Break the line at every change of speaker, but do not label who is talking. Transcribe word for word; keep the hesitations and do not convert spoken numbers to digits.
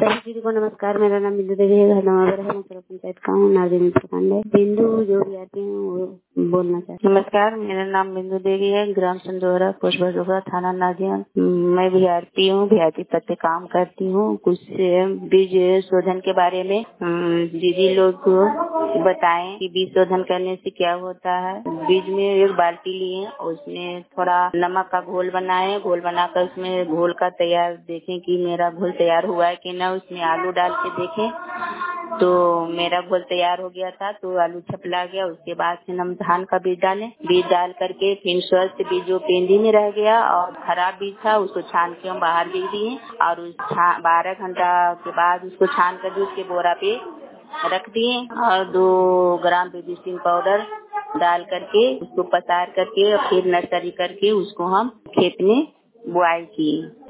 सभी दीदी को नमस्कार। मेरा नाम बिंदु देवी है, घर नवागर है, मैं पंचायत का हूँ, नारदेवी प्रखंड है। बिंदु जो भी आती हूँ वो बोलना चाहती हूँ। नमस्कार, मेरा नाम बिंदु देवी है, ग्राम संडोरा, पोस्ट भदोहा, थाना नाजियन। मैं वीआरपी हूँ, वीआरपी पद पे काम करती हूँ। कुछ बीज शोधन के बारे में दीदी लोग को बताएं कि बीज शोधन करने से क्या होता है। बीज में एक बाल्टी लिए, उसमें थोड़ा नमक का घोल बनाए, घोल बनाकर उसमें घोल का तैयार देखें कि मेरा घोल तैयार हुआ है कि ना। उसमें आलू डाल के देखें तो मेरा घोल तैयार हो गया था, तो आलू छपला गया। उसके बाद फिर हम धान का बीज डालें, बीज डाल करके फिर स्वस्थ बीज जो पेंदी में रह गया और खराब बीज था उसको छान के हम बाहर दे दिए और उस बारह घंटा के बाद उसको छान कर दूध के बोरा पे रख दिए और दो ग्राम बेबीसिन पाउडर डाल करके उसको पसार करके फिर नर्सरी करके उसको हम खेत में बुआई किए।